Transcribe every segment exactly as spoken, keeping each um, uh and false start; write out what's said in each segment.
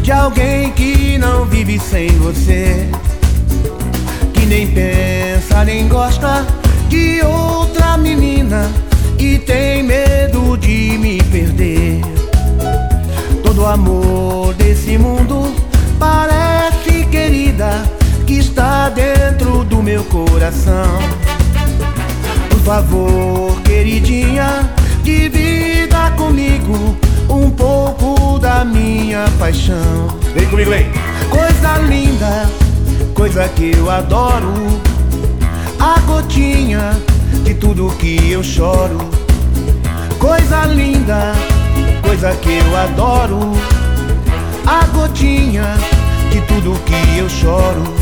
de alguém que não vive sem você, que nem pensa nem gosta de outra menina e tem medo de me perder. Todo amor desse mundo parece, querida, que está dentro do meu coração. Por favor, queridinha, divida comigo um pouco da minha paixão. Vem comigo, vem! Coisa linda, coisa que eu adoro, a gotinha de tudo que eu choro. Coisa linda, coisa que eu adoro, a gotinha de tudo que eu choro.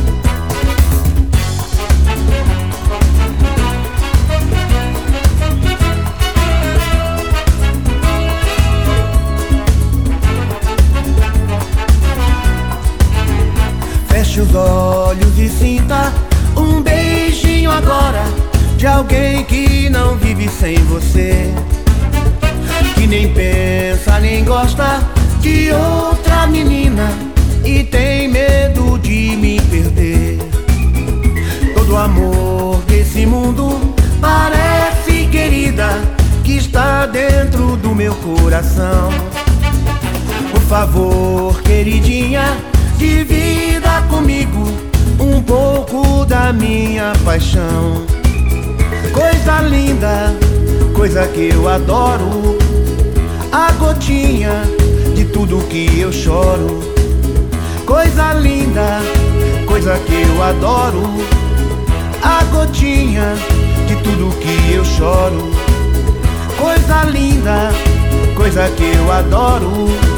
Feche os olhos e sinta um beijinho agora de alguém que não vive sem você, que nem pensa nem gosta de outra menina e tem medo de me perder. Todo amor desse mundo parece, querida, que está dentro do meu coração. Por favor, queridinha, divida comigo um pouco da minha paixão. Coisa linda, coisa que eu adoro, a gotinha de tudo que eu choro. Coisa linda, coisa que eu adoro, a gotinha de tudo que eu choro. Coisa linda, coisa que eu adoro,